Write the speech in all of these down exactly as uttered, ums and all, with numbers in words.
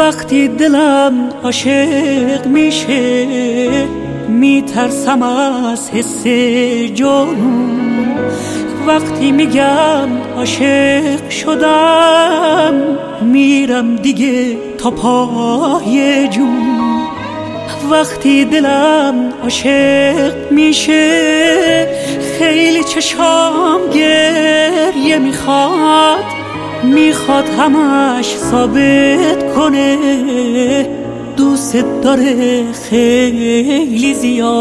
وقتی دلم عاشق میشه میترسم از حس جنون. وقتی میگم عاشق شدم میرم دیگه تا پای جون. وقتی دلم عاشق میشه خیلی چشام گریه میخواد، میخواد همش ثابت کنه دوست داره خیلی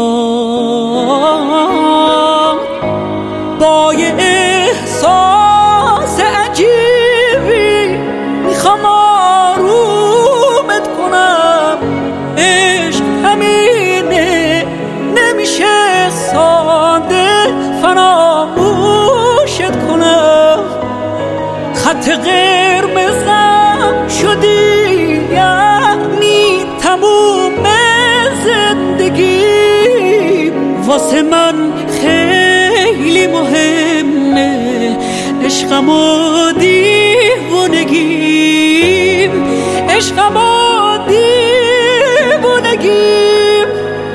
زیاد. با یه احساس عجیبی میخوام آرومت کنم، عشق همینه نمیشه ساده فراموشت کنم. خط قرمزم شدی یعنی تموم زندگی، واسه من خیلی مهمه عشقم و دیوونگیم، عشقم و دیوونگیم.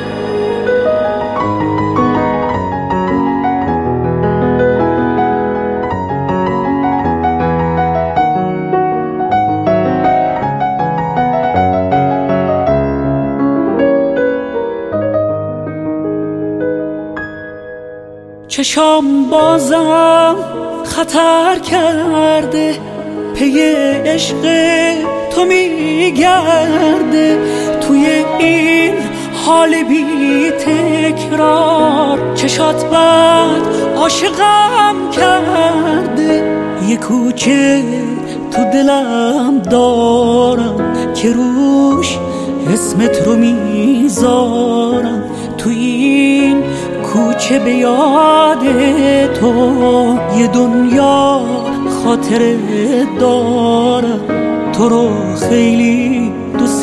چشام بازم خطر کرده، پی عشق تو میگرده. توی این حال بی تکرار چشات بد عاشقم کرده. یه کوچه تو دلم دارم که روش اسمت رو میذارم. تو این کوچه به یاد تو یه دنیا خاطره دارم، تو رو خیلی دوست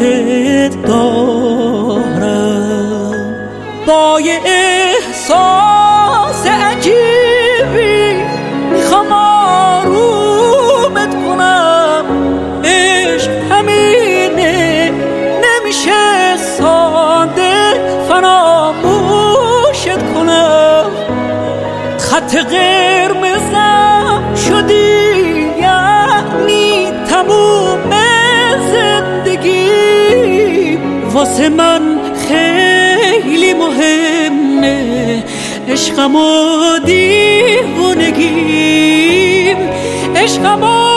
دارم. با یه احساس عجیبی میخوام آرومت کنم، عشق همینه نمیشه ساده فراموشت کنم. خط قرمزم شدی یعنی تموم زندگی، واسه من خیلی مهمه عشقم و دیوونگیم، عشقم و